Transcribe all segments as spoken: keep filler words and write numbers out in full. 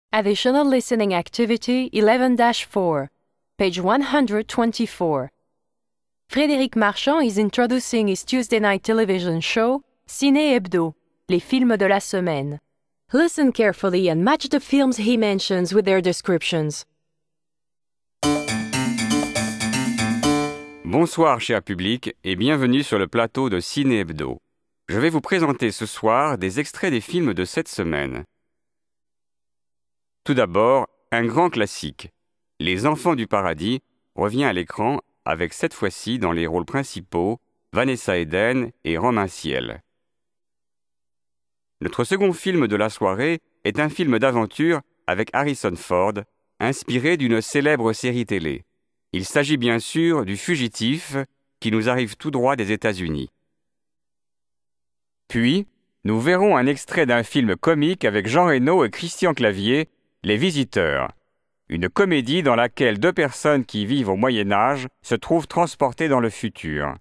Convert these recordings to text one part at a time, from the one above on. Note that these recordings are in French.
Additional listening activity eleven dash four, page one hundred twenty-four. Frédéric Marchand is introducing his Tuesday night television show, Ciné Hebdo, les films de la semaine. Listen carefully and match the films he mentions with their descriptions. Bonsoir cher public et bienvenue sur le plateau de Ciné Hebdo. Je vais vous présenter ce soir des extraits des films de cette semaine. Tout d'abord, un grand classique. Les Enfants du Paradis revient à l'écran avec cette fois-ci dans les rôles principaux Vanessa Eden et Romain Siel. Notre second film de la soirée est un film d'aventure avec Harrison Ford, inspiré d'une célèbre série télé. Il s'agit bien sûr du Fugitif, qui nous arrive tout droit des États-Unis. Puis, nous verrons un extrait d'un film comique avec Jean Reno et Christian Clavier, Les Visiteurs, une comédie dans laquelle deux personnes qui vivent au Moyen-Âge se trouvent transportées dans le futur.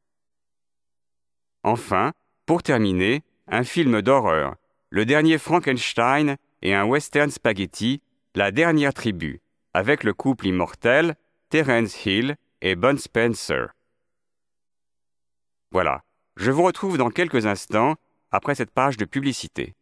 Enfin, pour terminer, un film d'horreur, Le Dernier Frankenstein et un western spaghetti, La Dernière Tribu, avec le couple immortel Terence Hill et Bud Spencer. Voilà, je vous retrouve dans quelques instants après cette page de publicité.